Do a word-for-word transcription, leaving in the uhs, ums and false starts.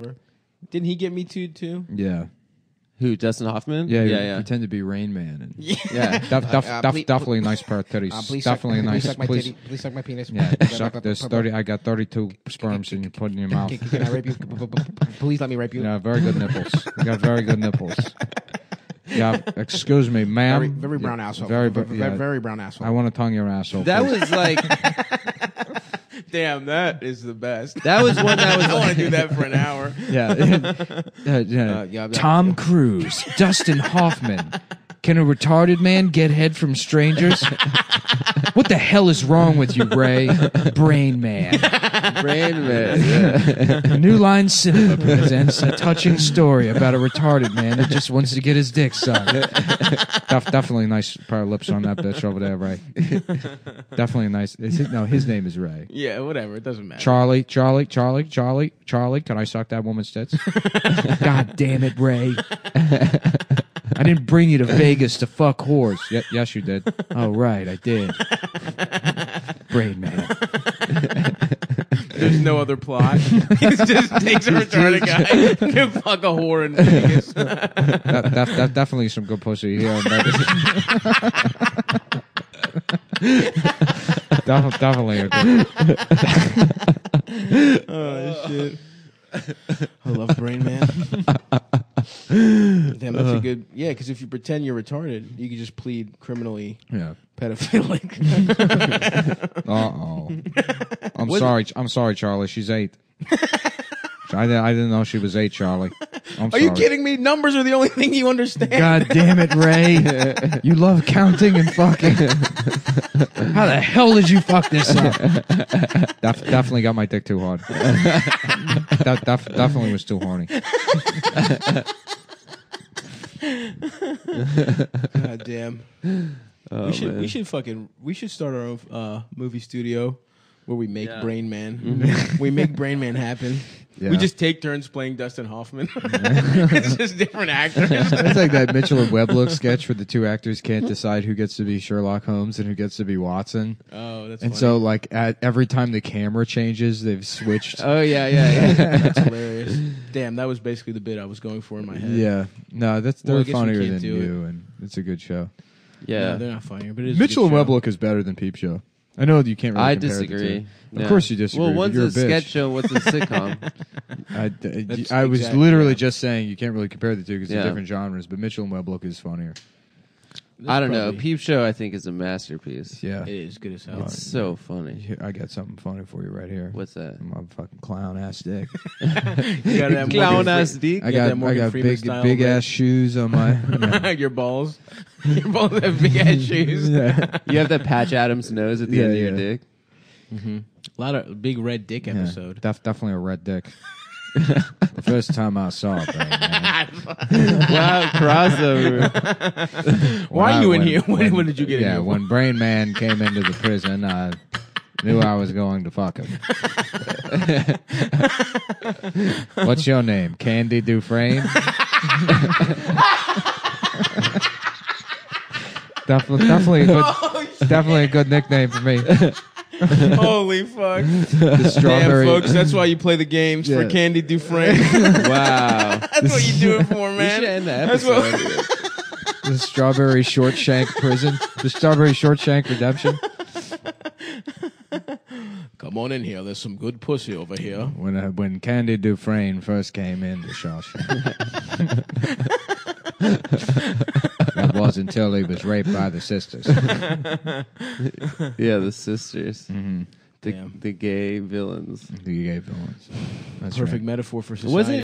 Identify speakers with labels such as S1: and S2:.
S1: Didn't he get me too too?
S2: Yeah.
S3: Who, Dustin Hoffman?
S2: Yeah,
S3: yeah,
S2: you
S3: yeah.
S2: pretend to be Rain Man. And
S3: Yeah.
S2: def, def,
S1: Uh,
S2: def,
S1: please-
S2: definitely a nice pair of titties.
S1: Uh, please
S2: definitely
S1: suck,
S2: a nice.
S1: Please suck my
S2: please,
S1: titty. Please suck my penis.
S2: yeah, suck. There's thirty. I got thirty-two sperms and you put in your mouth.
S1: Can, can I rape you? Please let me rape you.
S2: Yeah, very good nipples. You got very good nipples. Yeah, excuse me, ma'am.
S1: Very, very brown
S2: Yeah,
S1: asshole.
S2: Very,
S1: Very,
S2: yeah,
S1: very brown asshole.
S2: I want to tongue your asshole.
S3: That
S2: please.
S3: was like,
S1: Damn, that is the best.
S3: that was one that was
S1: I want
S3: like,
S1: to do that for an hour.
S2: Yeah. yeah, yeah.
S1: Uh, yeah,
S2: Tom Cruise, Dustin Hoffman. Can a retarded man get head from strangers? What the hell is wrong with you, Ray? Brain Man.
S3: Brain Man. Yeah.
S2: New Line Cinema presents a touching story about a retarded man that just wants to get his dick sucked. Def- definitely a nice pair of lips on that bitch over there, Ray. Definitely a nice. Is it, no, his name is Ray.
S1: Yeah, whatever. It doesn't matter.
S2: Charlie, Charlie, Charlie, Charlie, Charlie. Can I suck that woman's tits? God damn it, Ray. I didn't bring you to Vegas to fuck whores. Y- yes, you did. Oh, right, I did. Brain Man.
S1: There's no other plot. He just takes a retarded guy to fuck a whore in Vegas.
S2: that, that, that definitely some good pussy here in Vegas. Def- definitely a good.
S1: Oh, shit. I love Brain Man. Damn, that's a good... Yeah, because if you pretend you're retarded, you can just plead criminally
S2: Yeah.
S1: pedophilic.
S2: Uh oh. I'm
S3: Was
S2: sorry. I'm sorry, Charlie. She's eight. I, didn't- I didn't know she was eight, Charlie. I'm
S1: Are
S2: sorry.
S1: you kidding me? Numbers are the only thing you understand.
S2: God damn it, Ray. You love counting and fucking. How the hell did you fuck this up? Def- definitely got my dick too hard. Def- def- definitely was too horny.
S1: God damn.
S3: Oh,
S1: we should
S3: man.
S1: we should fucking we should start our own uh, movie studio where we make
S3: Yeah.
S1: Brain Man. We make Brain Man happen.
S2: Yeah.
S1: We just take turns playing Dustin Hoffman. It's just different actors.
S2: It's like that Mitchell and Webb sketch where the two actors can't decide who gets to be Sherlock Holmes and who gets to be Watson.
S1: Oh, that's
S2: And
S1: funny.
S2: so, like, at every time the camera changes, they've switched.
S3: Oh, yeah, yeah, yeah.
S1: That's hilarious. Damn, that was basically the bit I was going for in my head.
S2: Yeah. No, that's
S1: Well,
S2: they're
S1: I guess we
S2: funnier
S1: can't
S2: than
S1: do
S2: you, and it's a good show.
S3: Yeah.
S1: No, they're not funnier, but it is
S2: Mitchell
S1: a
S2: and
S1: good show.
S2: Webb is better than Peep Show. I know you can't really
S3: I
S2: compare the
S3: disagree.
S2: two.
S3: Yeah.
S2: Of course you disagree.
S3: Well,
S2: but
S3: one's
S2: you're
S3: a,
S2: a bitch.
S3: sketch show, one's a sitcom.
S2: I,
S1: That's
S2: I was
S1: exactly
S2: literally
S1: right.
S2: just saying you can't really compare the two because
S3: Yeah.
S2: they're different genres, but Mitchell and Webb is funnier.
S1: That's
S3: I don't know.
S1: probably-
S3: Peep Show, I think, is a masterpiece.
S2: Yeah.
S1: It is good as hell.
S3: It's so funny.
S2: Here, I got something funny for you right here.
S3: What's that?
S2: My fucking clown ass dick.
S1: You got that
S3: Clown
S1: Morgan
S3: ass
S1: Fre-
S3: dick.
S2: I
S1: You got
S2: got
S1: that
S2: I
S1: Morgan
S2: got
S1: Freeman
S2: big
S1: style,
S2: big
S1: right?
S2: ass shoes on my. You know.
S1: Your balls. Your balls have big ass shoes.
S2: Yeah.
S3: You have that Patch Adams nose at the
S2: Yeah,
S3: end of your
S2: yeah.
S3: dick.
S1: A lot of big red dick
S2: Yeah,
S1: episode.
S2: def- definitely a red dick. The first time I saw it, though, man.
S3: Wow, crossover.
S1: Why
S2: When
S1: are
S2: I-
S1: you in
S2: when-
S1: here? When,
S2: when-
S1: when did you get in
S2: Yeah,
S1: here?
S2: when Brain Man came into the prison, I knew I was going to fuck him. What's your name? Candy Dufresne? definitely, definitely, a good,
S1: Oh,
S2: definitely a good nickname for me.
S1: Holy fuck.
S2: The
S1: Damn,
S2: strawberry,
S1: folks, that's why you play the games for
S2: Yeah.
S1: Candy Dufresne.
S3: Wow.
S1: That's what you do it for,
S3: We
S1: man.
S3: should end the
S1: That's
S3: episode.
S1: what-
S2: the strawberry short shank prison, the strawberry short shank redemption.
S1: Come on in here. There's some good pussy over here.
S2: When uh, when Candy Dufresne first came into Shawshank. That was until he was raped by the sisters.
S3: Yeah, the sisters.
S2: Mm-hmm.
S3: The,
S1: Damn.
S3: the gay villains.
S2: The gay villains. That's
S1: Perfect
S2: right.
S1: metaphor for society.
S3: Was it